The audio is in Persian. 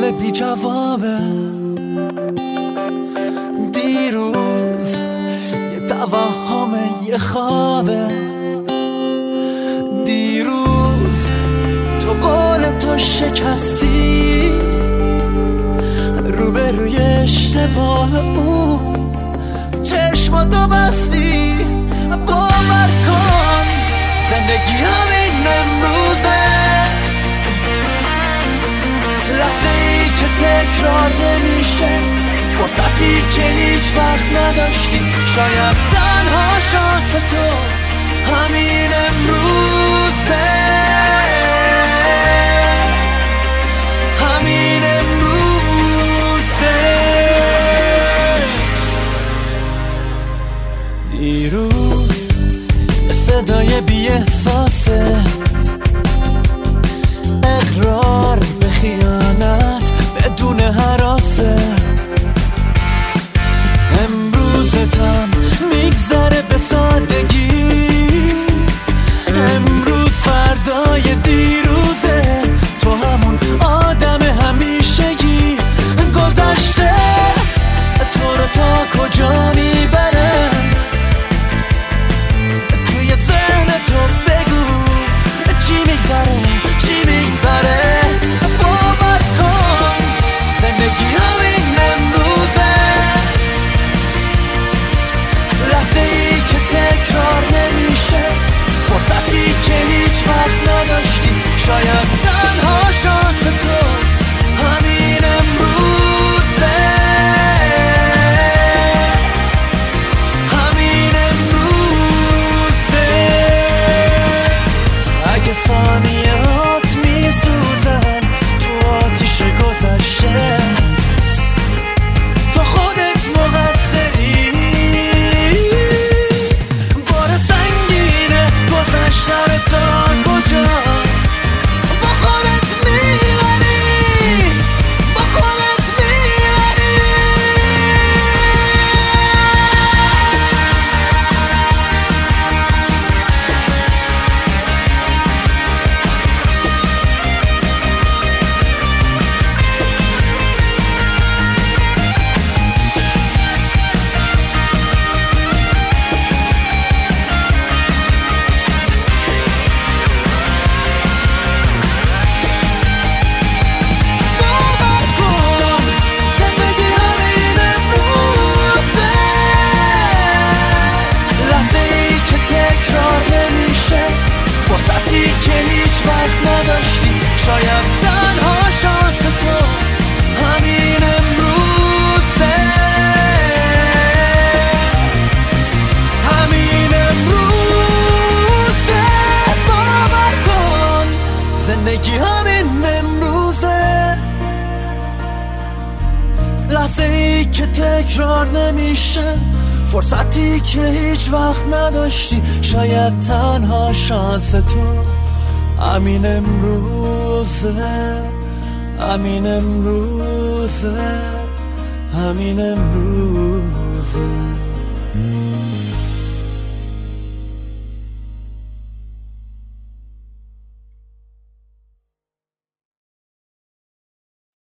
سوال بی جوابه. دیروز یه توهم یه خوابه. دیروز تو قول تو شکستی روبروی اشتباه اون چشماتو بستی. باور کن زندگی همین امروزه، لحظه ای که تکرار نمیشه، فرصتی که هیچ وقت نداشتی. شاید تنها شانس تو همین امروزه، همین امروزه. دیروز صدای بی احساسه، اقرار به خیانت بدون هراسه. امروزتم میگذره به سادگی، امروز فردای دیروزه. تو همون آدم همیشگی، گذشته تو رو تا کجا میبره؟ توی ذهن تو بگو چی میگذره، چی میگذره. باور کن زندگی همین امروزه، لحظه ای که تکرار نمیشه، فرصتی که هیچ وقت نداشتی. شاید تنها شانس تو همین امروزه، همین امروزه. اگه ثانیات میسوزن تو آتیش گذشته، تو خودت مقصری. بار سنگینه گذشته رو تا کجا با خودت میبری، با خودت میبری. باور کن زندگی همین امروزه، لحظه ای که تکرار نمیشه، فرصتی که هیچ وقت نداشتی. شاید تنها شانس تو همین امروزه، همین امروزه. باور کن زندگی همین امروزه، لحظه ای که تکرار نمیشه، فرصتی که هیچ وقت نداشتی. شاید تنها شانس تو همین امروزه، همین امروزه، همین امروزه.